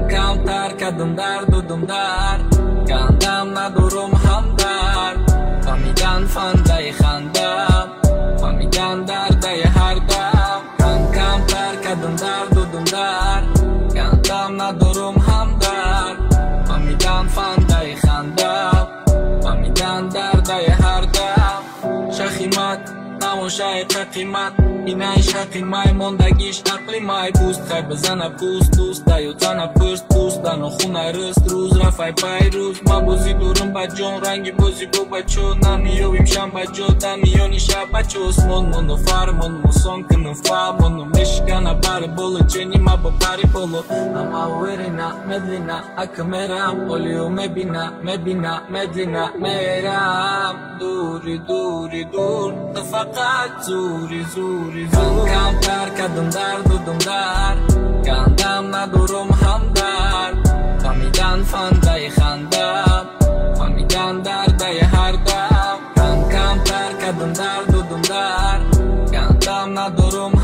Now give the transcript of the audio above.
کم تر کردم درد و دم در کندم ندارم همدرد فهمیدن فنده خندم فهمیدن درده هر دم کم تر کردم درد و دم در کندم ندارم همدرد فهمیدن فنده خندم فهمیدن درده هر دم شخیمت نماشه قیمت اینه شقیمای ماندگیش عقلی مای بوست خیلی بزنه پوست دوست دیو تنه پرست پوست در نخونه رست روز رفای پای روز ما بازی دورم با جان رنگی بازی با بچو نمیویم شم بچو دمیانی شب بچو اسمون منو فرمون موسان کنو فامونو مشکنه باره بولو چنی ما با پاری بولو اما ویرینا مدلینا اکمیرم اولیو مبینا مدلینا میرم دوری دوری دور تو فقط زوری زوری زور کم تر کردم درد و دم در کندم ندارم همدرد فهمیدن فنده خندم فهمیدن درده هر دم کم تر کردم درد و دم در کندم ندارم